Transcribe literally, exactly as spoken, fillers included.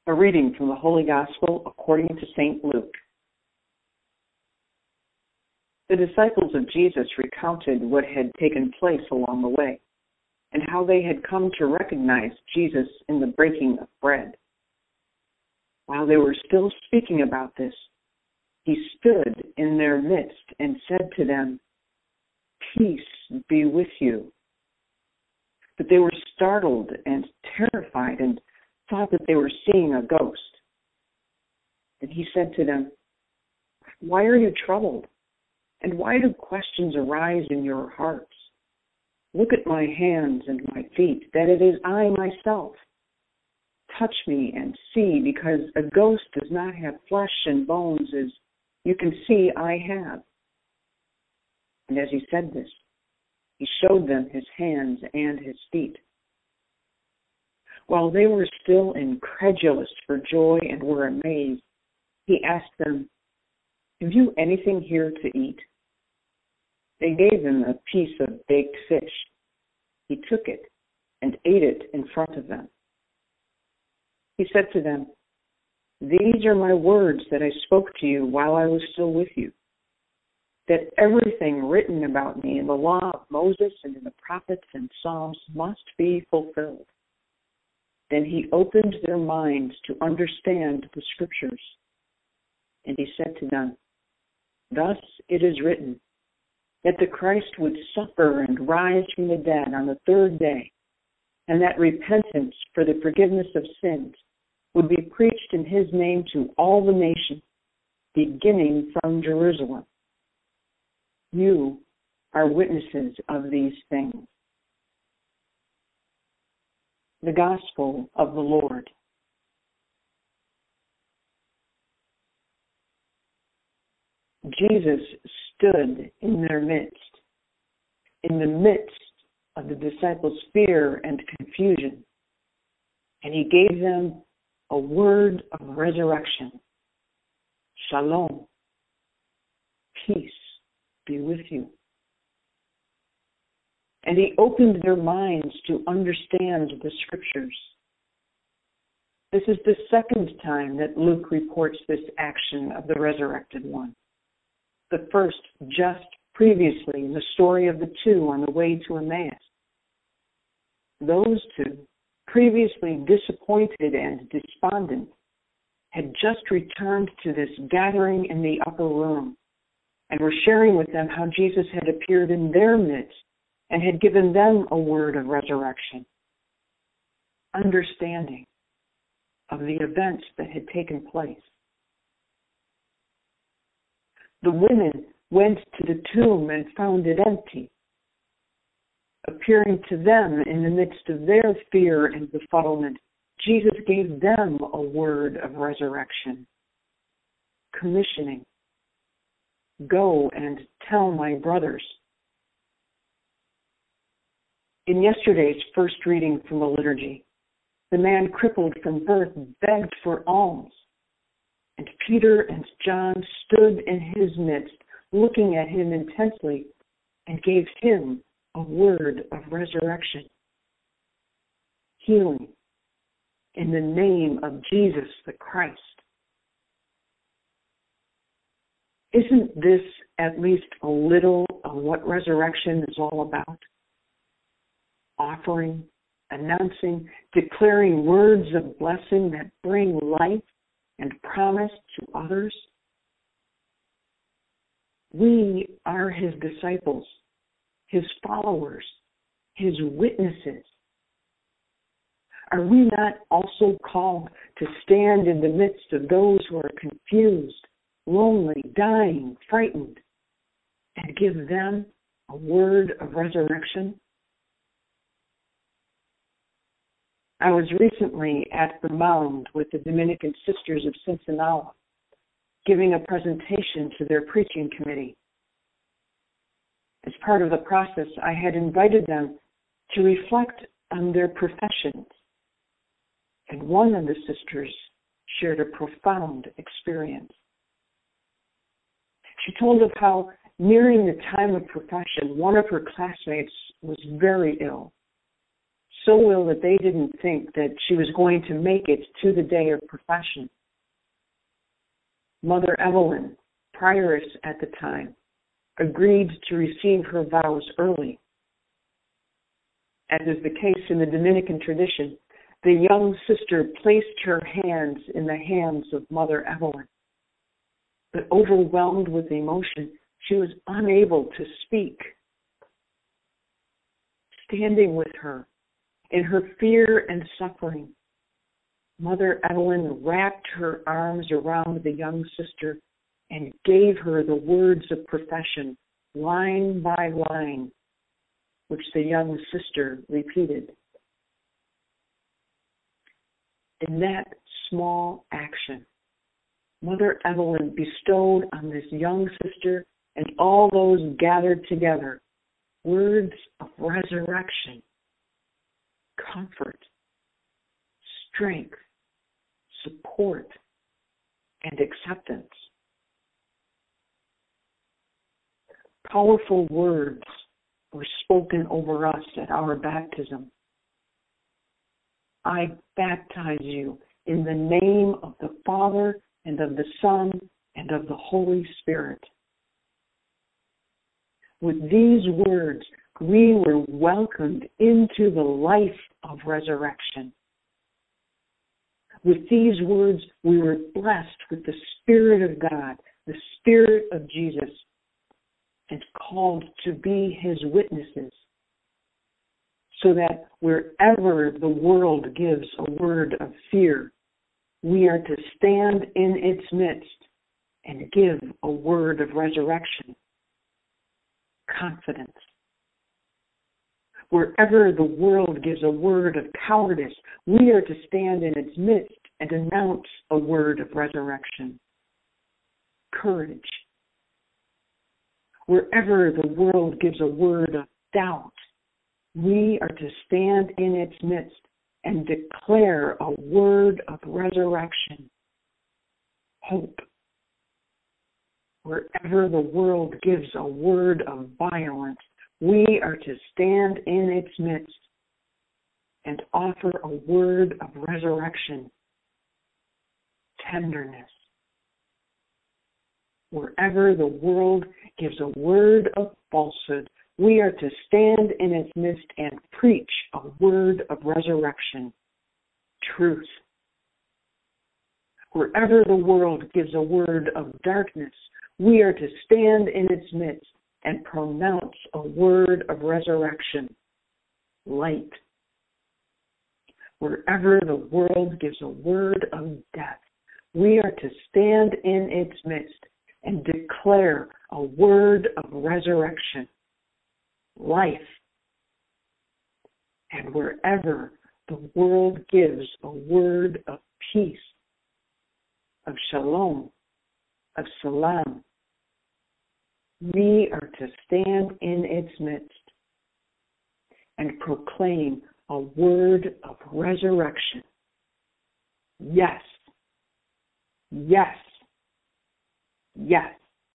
A reading from the Holy Gospel according to Saint Luke. The disciples of Jesus recounted what had taken place along the way, and how they had come to recognize Jesus in the breaking of bread. While they were still speaking about this, he stood in their midst and said to them, "Peace be with you." But they were startled and terrified and thought that they were seeing a ghost. And he said to them, "Why are you troubled? And why do questions arise in your hearts? Look at my hands and my feet, that it is I myself. Touch me and see, because a ghost does not have flesh and bones as you can see I have." And as he said this, he showed them his hands and his feet. While they were still incredulous for joy and were amazed, he asked them, "Have you anything here to eat?" They gave him a piece of baked fish. He took it and ate it in front of them. He said to them, "These are my words that I spoke to you while I was still with you, that everything written about me in the law of Moses and in the prophets and Psalms must be fulfilled." Then he opened their minds to understand the Scriptures. And he said to them, "Thus it is written, that the Christ would suffer and rise from the dead on the third day, and that repentance for the forgiveness of sins would be preached in his name to all the nations, beginning from Jerusalem. You are witnesses of these things." The Gospel of the Lord. Jesus stood in their midst, in the midst of the disciples' fear and confusion, and he gave them a word of resurrection. Shalom, peace be with you. And he opened their minds to understand the Scriptures. This is the second time that Luke reports this action of the resurrected one. The first just previously in the story of the two on the way to Emmaus. Those two, previously disappointed and despondent, had just returned to this gathering in the upper room and were sharing with them how Jesus had appeared in their midst and had given them a word of resurrection, understanding of the events that had taken place. The women went to the tomb and found it empty. Appearing to them in the midst of their fear and befuddlement, Jesus gave them a word of resurrection, commissioning, "Go and tell my brothers." In yesterday's first reading from the liturgy, the man crippled from birth begged for alms, and Peter and John stood in his midst, looking at him intensely, and gave him a word of resurrection, healing in the name of Jesus the Christ. Isn't this at least a little of what resurrection is all about? Offering, announcing, declaring words of blessing that bring life and promise to others. We are his disciples, his followers, his witnesses. Are we not also called to stand in the midst of those who are confused, lonely, dying, frightened, and give them a word of resurrection? I was recently at the Mound with the Dominican Sisters of Sinsinala, giving a presentation to their preaching committee. As part of the process, I had invited them to reflect on their professions, and one of the sisters shared a profound experience. She told of how, nearing the time of profession, one of her classmates was very ill, so ill that they didn't think that she was going to make it to the day of profession. Mother Evelyn, prioress at the time, agreed to receive her vows early. As is the case in the Dominican tradition, the young sister placed her hands in the hands of Mother Evelyn. But overwhelmed with emotion, she was unable to speak. Standing with her in her fear and suffering, Mother Evelyn wrapped her arms around the young sister and gave her the words of profession, line by line, which the young sister repeated. In that small action, Mother Evelyn bestowed on this young sister and all those gathered together words of resurrection, comfort, strength, support, and acceptance. Powerful words were spoken over us at our baptism. I baptize you in the name of the Father and of the Son and of the Holy Spirit. With these words, we were welcomed into the life of resurrection. With these words, we were blessed with the Spirit of God, the Spirit of Jesus, and called to be His witnesses, so that wherever the world gives a word of fear, we are to stand in its midst and give a word of resurrection, confidence. Wherever the world gives a word of cowardice, we are to stand in its midst and announce a word of resurrection, courage. Wherever the world gives a word of doubt, we are to stand in its midst and declare a word of resurrection, hope. Wherever the world gives a word of violence, we are to stand in its midst and offer a word of resurrection, tenderness. Wherever the world gives a word of falsehood, we are to stand in its midst and preach a word of resurrection, truth. Wherever the world gives a word of darkness, we are to stand in its midst and pronounce a word of resurrection, light. Wherever the world gives a word of death, we are to stand in its midst and declare a word of resurrection, life. And wherever the world gives a word of peace, of shalom, of salam, we are to stand in its midst and proclaim a word of resurrection. Yes, yes, yes.